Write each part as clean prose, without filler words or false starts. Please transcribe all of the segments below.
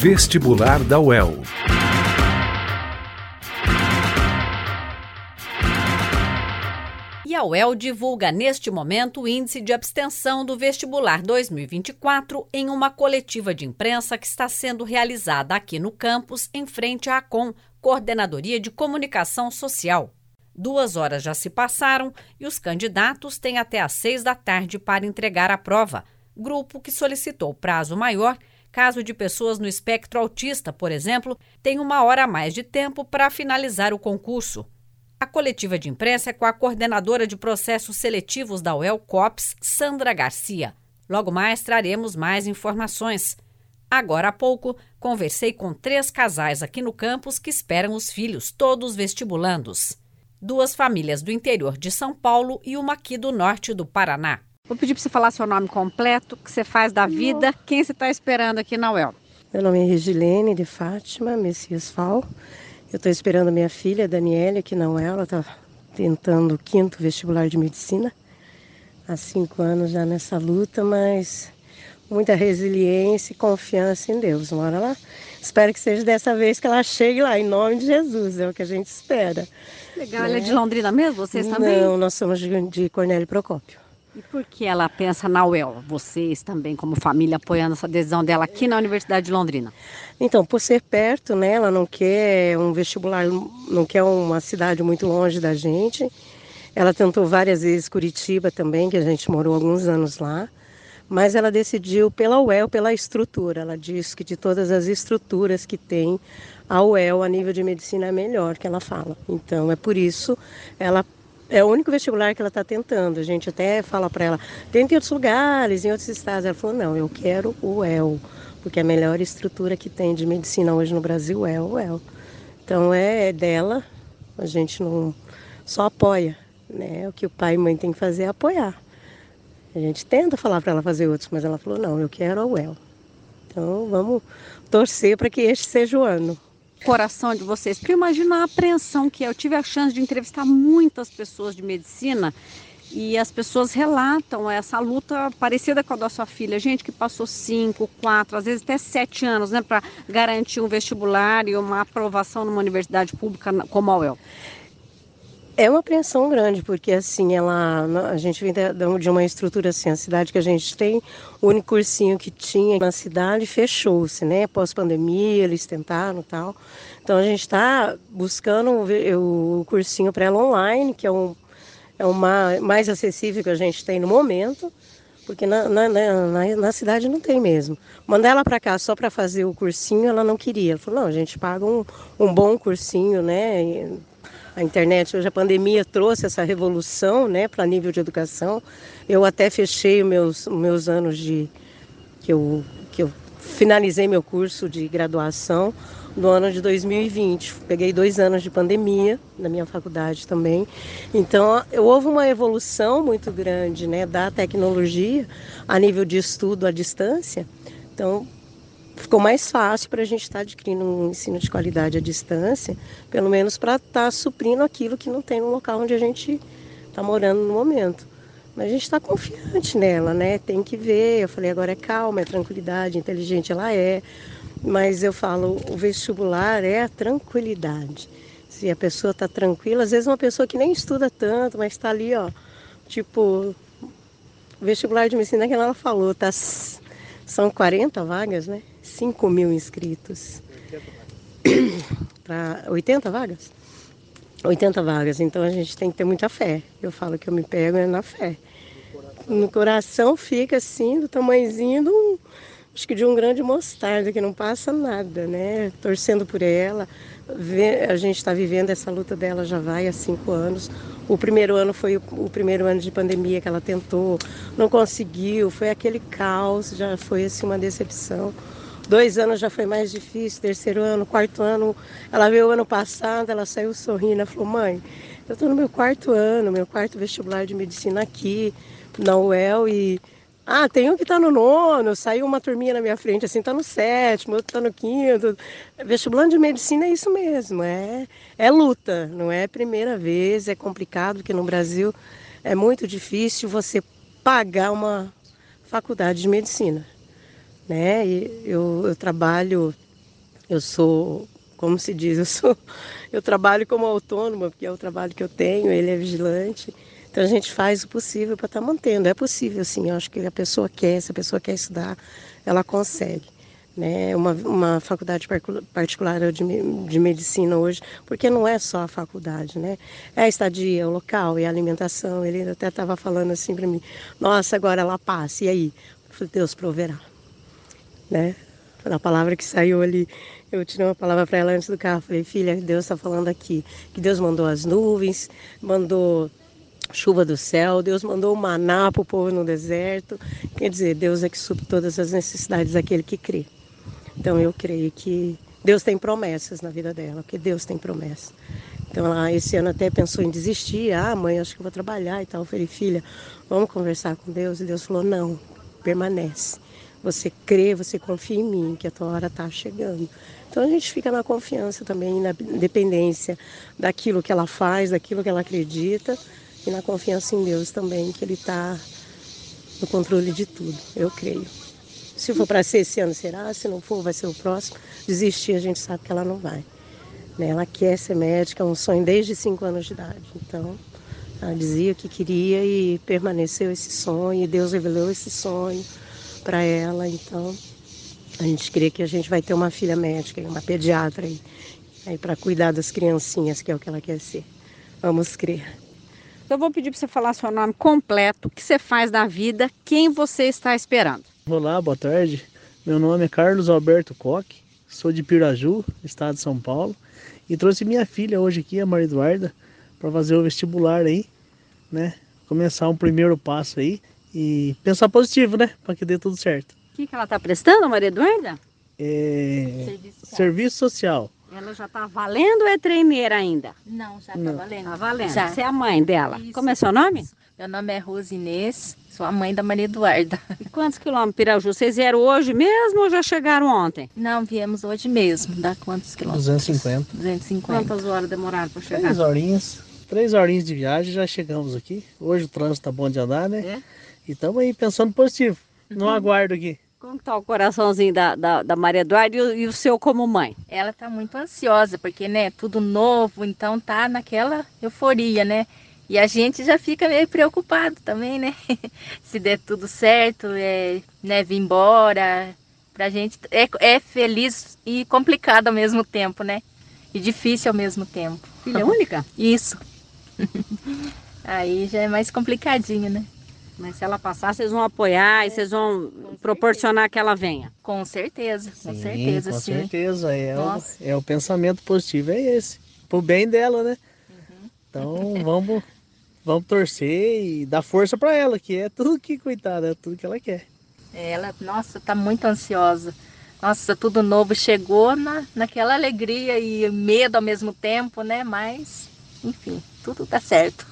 Vestibular da UEL. E a UEL divulga neste momento o índice de abstenção do vestibular 2024 em uma coletiva de imprensa que está sendo realizada aqui no campus, em frente à ACOM, Coordenadoria de Comunicação Social. 2 horas já se passaram e os candidatos têm até às 6 da tarde para entregar a prova, grupo que solicitou prazo maior. Caso de pessoas no espectro autista, por exemplo, tem 1 hora a mais de tempo para finalizar o concurso. A coletiva de imprensa é com a coordenadora de processos seletivos da UEL COPS, Sandra Garcia. Logo mais traremos mais informações. Agora há pouco, conversei com 3 casais aqui no campus que esperam os filhos, todos vestibulandos. 2 famílias do interior de São Paulo e uma aqui do norte do Paraná. Vou pedir para você falar seu nome completo, o que você faz da vida, quem você está esperando aqui na UEL. Meu nome é Regilene de Fátima Messias Fal. Eu estou esperando a minha filha, Daniela, aqui na UEL. Ela está tentando o 5º vestibular de medicina. Há 5 anos já nessa luta, mas muita resiliência e confiança em Deus. Uma hora lá. Espero que seja dessa vez que ela chegue lá, em nome de Jesus. É o que a gente espera. Legal, né? Ela é de Londrina mesmo? Vocês também? Não, nós somos de Cornélio Procópio. E por que ela pensa na UEL? Vocês também, como família, apoiando essa decisão dela aqui na Universidade de Londrina? Então, por ser perto, né, ela não quer um vestibular, não quer uma cidade muito longe da gente. Ela tentou várias vezes Curitiba também, que a gente morou alguns anos lá. Mas ela decidiu pela UEL, pela estrutura. Ela diz que de todas as estruturas que tem, a UEL, a nível de medicina, é melhor, que ela fala. Então, é por isso, ela é o único vestibular que ela está tentando. A gente até fala para ela, tenta em outros lugares, em outros estados. Ela falou, não, eu quero o UEL, porque a melhor estrutura que tem de medicina hoje no Brasil é o UEL. Então é dela, a gente não só apoia, né? O que o pai e mãe tem que fazer é apoiar. A gente tenta falar para ela fazer outros, mas ela falou, não, eu quero a UEL. Então vamos torcer para que este seja o ano. Coração de vocês, porque eu imagino a apreensão que é. Eu tive a chance de entrevistar muitas pessoas de medicina e as pessoas relatam essa luta parecida com a da sua filha. Gente que passou 5, 4, às vezes até 7 anos, né, para garantir um vestibular e uma aprovação numa universidade pública como a UEL. É uma apreensão grande, porque assim, a gente vem de uma estrutura assim, a cidade que a gente tem, o único cursinho que tinha na cidade fechou-se, né? Pós-pandemia, eles tentaram e tal. Então a gente está buscando o cursinho para ela online, que é o mais acessível que a gente tem no momento, porque na cidade não tem mesmo. Mandar ela para cá só para fazer o cursinho, ela não queria. Ela falou, não, a gente paga um bom cursinho, né? A internet, hoje a pandemia trouxe essa revolução, né, para nível de educação. Eu até fechei os meus anos que eu finalizei meu curso de graduação no ano de 2020. Peguei 2 anos de pandemia na minha faculdade também. Então, houve uma evolução muito grande, né, da tecnologia a nível de estudo à distância. Então, ficou mais fácil para a gente estar adquirindo um ensino de qualidade à distância, pelo menos para estar suprindo aquilo que não tem no local onde a gente está morando no momento. Mas a gente está confiante nela, né? Tem que ver. Eu falei, agora é calma, é tranquilidade, inteligente ela é. Mas eu falo, o vestibular é a tranquilidade. Se a pessoa está tranquila, às vezes uma pessoa que nem estuda tanto, mas está ali, ó, tipo, o vestibular de medicina que ela falou, são 40 vagas, né? 5.000 inscritos. Para 80 vagas? 80 vagas, então a gente tem que ter muita fé. Eu falo que eu me pego na fé. No coração fica assim, do tamanhozinho acho que de um grão de mostarda, que não passa nada, né? Torcendo por ela. A gente está vivendo essa luta dela já vai há 5 anos. O primeiro ano foi o primeiro ano de pandemia que ela tentou, não conseguiu, foi aquele caos, já foi assim uma decepção. 2 anos já foi mais difícil, 3º ano, 4º ano, ela veio o ano passado, ela saiu sorrindo, ela falou, mãe, eu estou no meu 4º ano, meu 4º vestibular de medicina aqui, na UEL, e tem um que está no 9º, saiu uma turminha na minha frente, assim, está no 7º, outro está no 5º. Vestibular de medicina é isso mesmo, é luta, não é a primeira vez, é complicado, porque no Brasil é muito difícil você pagar uma faculdade de medicina, né? E eu trabalho Eu sou, como se diz, eu trabalho como autônoma, porque é o trabalho que eu tenho, ele é vigilante. Então a gente faz o possível para estar mantendo. É possível, sim. Eu acho que a pessoa quer, se a pessoa quer estudar, ela consegue. Né? Uma faculdade particular de medicina hoje, porque não é só a faculdade, né? É a estadia, é o local, é a alimentação. Ele até estava falando assim para mim: nossa, agora ela passa, e aí? Eu falei: Deus proverá. Né? A palavra que saiu ali, eu tirei uma palavra para ela antes do carro. Falei: filha, Deus está falando aqui que Deus mandou as nuvens, mandou chuva do céu, Deus mandou o maná para o povo no deserto. Quer dizer, Deus é que supre todas as necessidades daquele que crê. Então eu creio que Deus tem promessas na vida dela, porque Deus tem promessas. Então ela esse ano até pensou em desistir. Mãe, acho que eu vou trabalhar e tal. Eu falei: filha, vamos conversar com Deus. E Deus falou: não, permanece. Você crê, você confia em mim, que a tua hora está chegando. Então a gente fica na confiança também, na dependência daquilo que ela faz, daquilo que ela acredita, e na confiança em Deus também, que Ele está no controle de tudo. Eu creio. Se for para ser esse ano, será. Se não for, vai ser o próximo. Desistir, a gente sabe que ela não vai. Né? Ela quer ser médica, é um sonho desde 5 anos de idade. Então, ela dizia que queria e permaneceu esse sonho. E Deus revelou esse sonho para ela. Então, a gente crê que a gente vai ter uma filha médica, uma pediatra aí para cuidar das criancinhas, que é o que ela quer ser. Vamos crer. Eu vou pedir para você falar seu nome completo, o que você faz da vida, quem você está esperando. Olá, boa tarde. Meu nome é Carlos Alberto Coque, sou de Piraju, estado de São Paulo, e trouxe minha filha hoje aqui, a Maria Eduarda, para fazer o vestibular aí, né? Começar um primeiro passo aí e pensar positivo, né? Para que dê tudo certo. O que ela está prestando, Maria Eduarda? Serviço social. Ela já está valendo ou é treineira ainda? Não, já está valendo. Está valendo. Já. Você é a mãe dela. Isso. Como é seu nome? Meu nome é Rose Inês, sou a mãe da Maria Eduarda. E quantos quilômetros, Piraju? Vocês vieram hoje mesmo ou já chegaram ontem? Não, viemos hoje mesmo. Dá quantos quilômetros? 250. 250. Quantas horas demoraram para chegar? 3 horinhas de viagem, já chegamos aqui. Hoje o trânsito tá bom de andar, né? É? E estamos aí pensando positivo. No aguardo aqui. Como está o coraçãozinho da Maria Eduarda e o seu como mãe? Ela tá muito ansiosa, porque, né, tudo novo, então tá naquela euforia, né? E a gente já fica meio preocupado também, né? Se der tudo certo, né, vir embora. Pra gente é feliz e complicado ao mesmo tempo, né? E difícil ao mesmo tempo. Filha única? Isso. Aí já é mais complicadinho, né? Mas se ela passar, vocês vão apoiar e vocês vão proporcionar que ela venha. Com certeza, com Sim, certeza, com sim. certeza. Nossa. O pensamento positivo é esse. Pro bem dela, né? Então vamos torcer e dar força para ela, que é tudo que, coitada, é tudo que ela quer. Ela, nossa, tá muito ansiosa. Nossa, tudo novo chegou naquela alegria e medo ao mesmo tempo, né? Mas, enfim, tudo tá certo.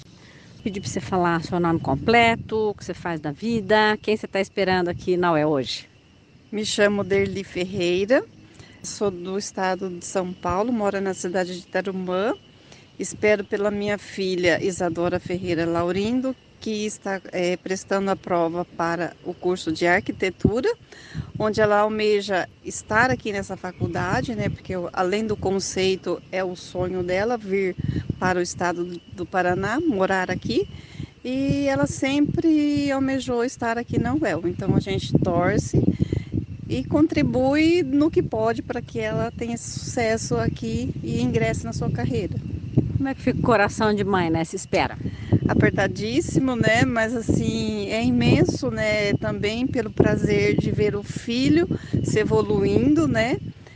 Pedir para você falar seu nome completo, o que você faz da vida, quem você está esperando aqui na UEL hoje. Me chamo Derli Ferreira, sou do estado de São Paulo, moro na cidade de Tarumã. Espero pela minha filha Isadora Ferreira Laurindo, que está prestando a prova para o curso de arquitetura, onde ela almeja estar aqui nessa faculdade, né? Porque além do conceito, é o sonho dela vir para o estado do Paraná, morar aqui. E ela sempre almejou estar aqui na UEL. Então a gente torce e contribui no que pode para que ela tenha sucesso aqui e ingresse na sua carreira. Como é que fica o coração de mãe nessa espera? Apertadíssimo, né? Mas assim, é imenso, né? Também pelo prazer de ver o filho se evoluindo, né?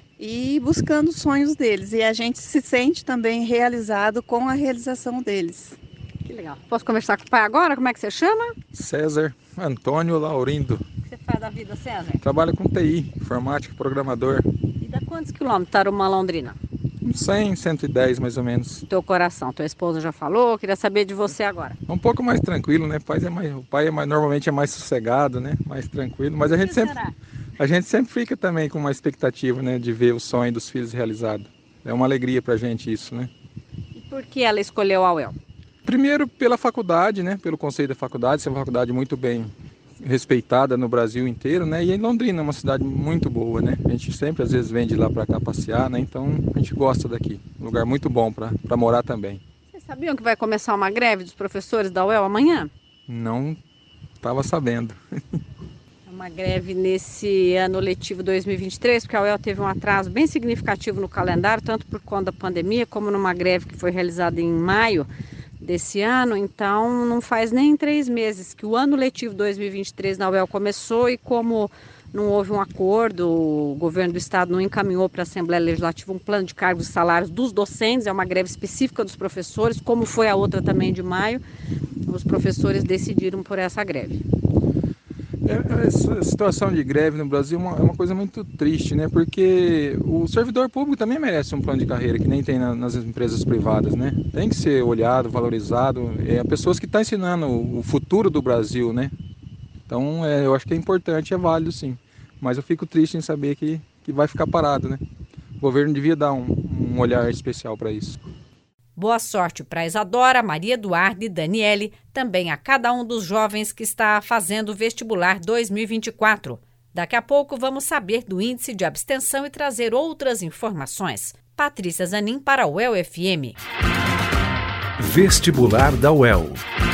E buscando os sonhos deles. E a gente se sente também realizado com a realização deles. Que legal. Posso conversar com o pai agora? Como é que você chama? César Antônio Laurindo. O que você faz da vida, César? Trabalho com TI, informática, programador. E dá quantos quilômetros, Tarumã, Londrina? Uns 100, 110 mais ou menos. Teu coração, tua esposa já falou, queria saber de você agora. Um pouco mais tranquilo, né? O pai normalmente é mais sossegado, né? Mais tranquilo, mas a gente sempre fica também com uma expectativa, né? De ver o sonho dos filhos realizado. É uma alegria pra gente isso, né? E por que ela escolheu a UEL? Primeiro pela faculdade, né? Pelo conceito da faculdade, ser uma faculdade muito bem respeitada no Brasil inteiro, né? E em Londrina é uma cidade muito boa, né? A gente sempre às vezes vem de lá para cá passear, né? Então a gente gosta daqui, um lugar muito bom para morar também. Vocês sabiam que vai começar uma greve dos professores da UEL amanhã? Não estava sabendo. Uma greve nesse ano letivo 2023, porque a UEL teve um atraso bem significativo no calendário, tanto por conta da pandemia, como numa greve que foi realizada em maio desse ano. Então não faz nem 3 meses que o ano letivo 2023 na UEL começou, e como não houve um acordo, o governo do estado não encaminhou para a Assembleia Legislativa um plano de cargos e salários dos docentes, é uma greve específica dos professores, como foi a outra também de maio, os professores decidiram por essa greve. Essa situação de greve no Brasil é uma coisa muito triste, né? Porque o servidor público também merece um plano de carreira, que nem tem nas empresas privadas, né? Tem que ser olhado, valorizado. É pessoas que estão ensinando o futuro do Brasil, né? Então, eu acho que é importante, é válido sim. Mas eu fico triste em saber que vai ficar parado, né? O governo devia dar um olhar especial para isso. Boa sorte para Isadora, Maria Eduarda e Daniele, também a cada um dos jovens que está fazendo o vestibular 2024. Daqui a pouco vamos saber do índice de abstenção e trazer outras informações. Patrícia Zanin para a UEL FM. Vestibular da UEL.